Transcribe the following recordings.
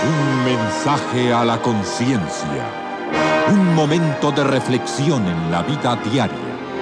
Un mensaje a la conciencia. Un momento de reflexión en la vida diaria.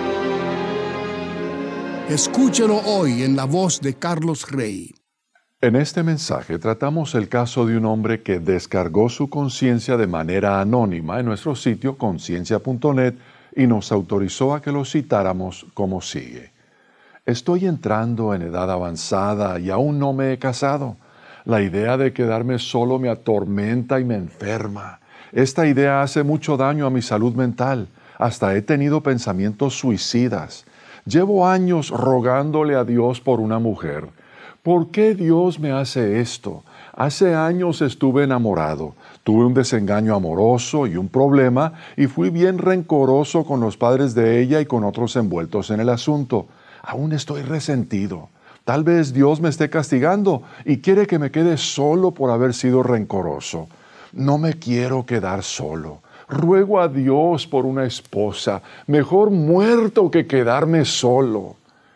Escúchelo hoy en la voz de Carlos Rey. En este mensaje tratamos el caso de un hombre que descargó su conciencia de manera anónima en nuestro sitio conciencia.net y nos autorizó a que lo citáramos como sigue. Estoy entrando en edad avanzada y aún no me he casado. La idea de quedarme solo me atormenta y me enferma. Esta idea hace mucho daño a mi salud mental. Hasta he tenido pensamientos suicidas. Llevo años rogándole a Dios por una mujer. ¿Por qué Dios me hace esto? Hace años estuve enamorado. Tuve un desengaño amoroso y un problema y fui bien rencoroso con los padres de ella y con otros envueltos en el asunto. Aún estoy resentido. Tal vez Dios me esté castigando y quiere que me quede solo por haber sido rencoroso. No me quiero quedar solo. Ruego a Dios por una esposa. Mejor muerto que quedarme solo.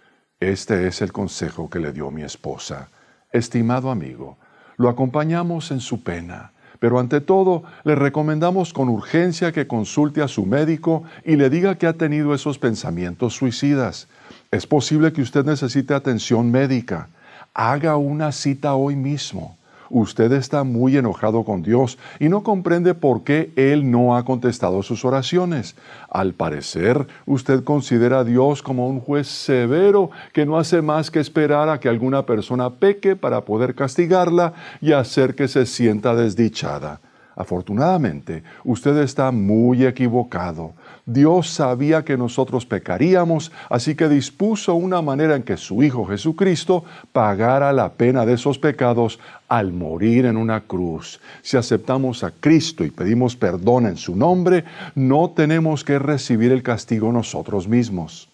Este es el consejo que le dio mi esposa. Estimado amigo, lo acompañamos en su pena, pero ante todo le recomendamos con urgencia que consulte a su médico y le diga que ha tenido esos pensamientos suicidas. Es posible que usted necesite atención médica. Haga una cita hoy mismo. Usted está muy enojado con Dios y no comprende por qué Él no ha contestado sus oraciones. Al parecer, usted considera a Dios como un juez severo que no hace más que esperar a que alguna persona peque para poder castigarla y hacer que se sienta desdichada. Afortunadamente, usted está muy equivocado. Dios sabía que nosotros pecaríamos, así que dispuso una manera en que su Hijo Jesucristo pagara la pena de esos pecados al morir en una cruz. Si aceptamos a Cristo y pedimos perdón en su nombre, no tenemos que recibir el castigo nosotros mismos.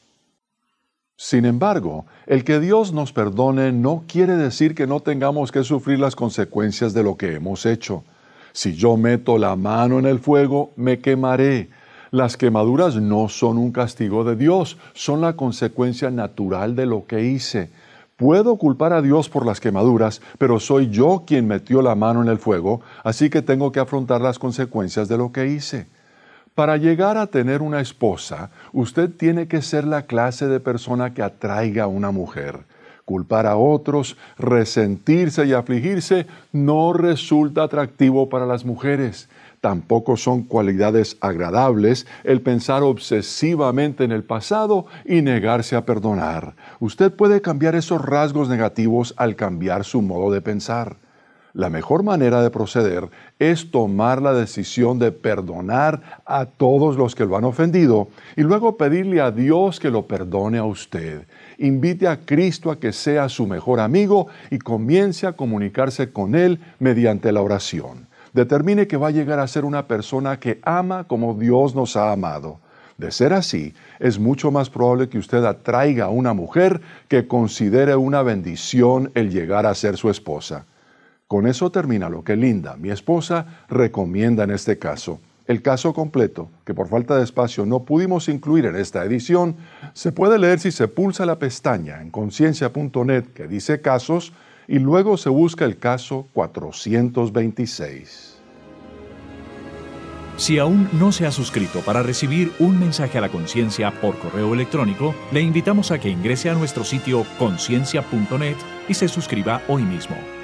Sin embargo, el que Dios nos perdone no quiere decir que no tengamos que sufrir las consecuencias de lo que hemos hecho. Si yo meto la mano en el fuego, me quemaré. Las quemaduras no son un castigo de Dios, son la consecuencia natural de lo que hice. Puedo culpar a Dios por las quemaduras, pero soy yo quien metió la mano en el fuego, así que tengo que afrontar las consecuencias de lo que hice. Para llegar a tener una esposa, usted tiene que ser la clase de persona que atraiga a una mujer. Culpar a otros, resentirse y afligirse no resulta atractivo para las mujeres. Tampoco son cualidades agradables el pensar obsesivamente en el pasado y negarse a perdonar. Usted puede cambiar esos rasgos negativos al cambiar su modo de pensar. La mejor manera de proceder es tomar la decisión de perdonar a todos los que lo han ofendido y luego pedirle a Dios que lo perdone a usted. Invite a Cristo a que sea su mejor amigo y comience a comunicarse con Él mediante la oración. Determine que va a llegar a ser una persona que ama como Dios nos ha amado. De ser así, es mucho más probable que usted atraiga a una mujer que considere una bendición el llegar a ser su esposa. Con eso termina lo que Linda, mi esposa, recomienda en este caso. El caso completo, que por falta de espacio no pudimos incluir en esta edición, se puede leer si se pulsa la pestaña en conciencia.net que dice casos y luego se busca el caso 426. Si aún no se ha suscrito para recibir un mensaje a la conciencia por correo electrónico, le invitamos a que ingrese a nuestro sitio conciencia.net y se suscriba hoy mismo.